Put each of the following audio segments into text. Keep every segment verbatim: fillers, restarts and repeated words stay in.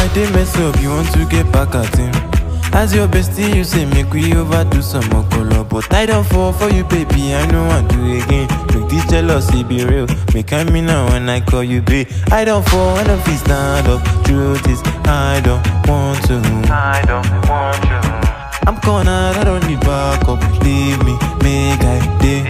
did mess up, you want to get back at him. As your bestie, you say make we overdo some more color. But I don't fall for you, baby, I know I do again. Make this jealousy be real, make I mean now when I call you babe. I don't fall when I feel stand up. Truth is, I don't want to. I don't want you. I'm cornered, I don't need backup. Leave me, make I day.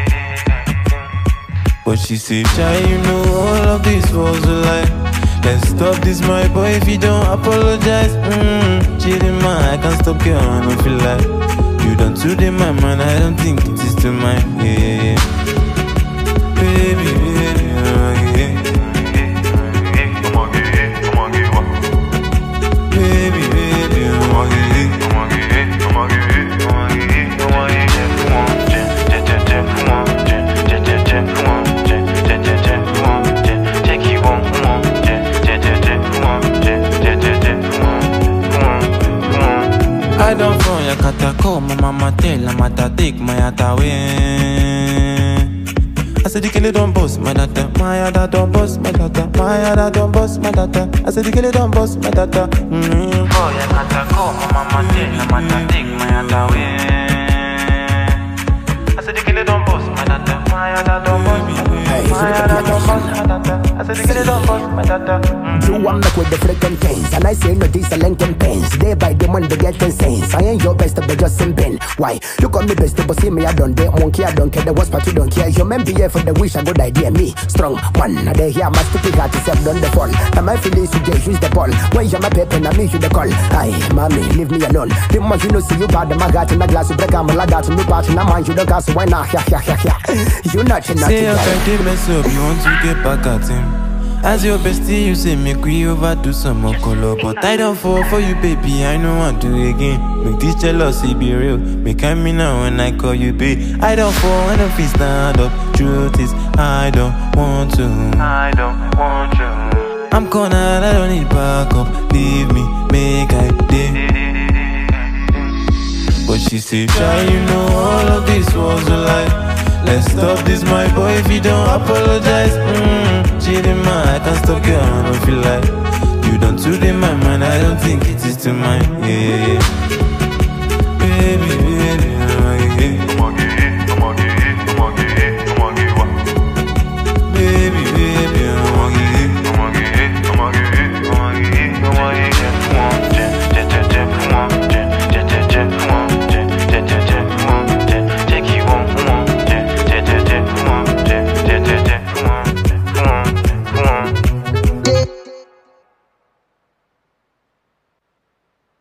But she said, Chai, you know all of this was a lie. Let's stop this, my boy, if you don't apologize. Mmm, cheating, man, I can't stop, girl, I don't feel like you done today, my man, I don't think it is to mine, yeah, yeah, yeah. Baby, baby, oh, yeah. Come on, get it, come on, get it, baby, baby, oh, come on, get it, come on, get it, come on, get it, come on, get it, come on, get it, come on, jen, jen, jen, jen, come on, jen, jen, jen, jen, come on, jen, jen, jen, jen, come on, jen, take you on, come on, jen, jen, jen, jen, come on, jen, jen, jen, jen, come on, come on, come on. I don't phone ya kata call my mama tell I'm at take my away. I said the killer don't boss my data, my other don't boss my data, my other don't boss my data. I said the killer don't boss my data. Mm-hmm. Oh ya kata call my mama tell I'm at take my away. I said the killer don't boss my data, my other don't boss my data. I said the killer don't boss my data. You want me with the freaking things, and I say no these are Lincoln pains. Day by day man they get insane. I ain't your best but just in pain. Why? You call me best but see me I don't dare monkey I don't care the worst part you don't care. You men be here for the wish a good idea me strong one. Now they hear my stupid heart is up done the fall. Now my feelings you get use the ball. When you my paper now me you the call. Aye, mommy leave me alone. The much you know see you bad my heart in a glass you break I'm like that to me part and I mind you the gas why not yeah yeah yeah yeah. You not not say if I did mess up you want to get back at him. As your bestie, you say make we overdo some more color. But I don't fall for you, baby, I know I do again. Make this jealousy be real, make I mean now when I call you babe. I don't fall when I feel stand up. Truth is, I don't want to. I don't want you. I'm cornered, I don't need backup. Leave me, make I day. But she said, try, you know all of this was a lie. Let's stop this, my boy, if you don't apologize. Mmm, cheating, man, I can't stop, girl, I don't feel like you done today, my man, I don't think it is to mine, yeah, yeah, yeah.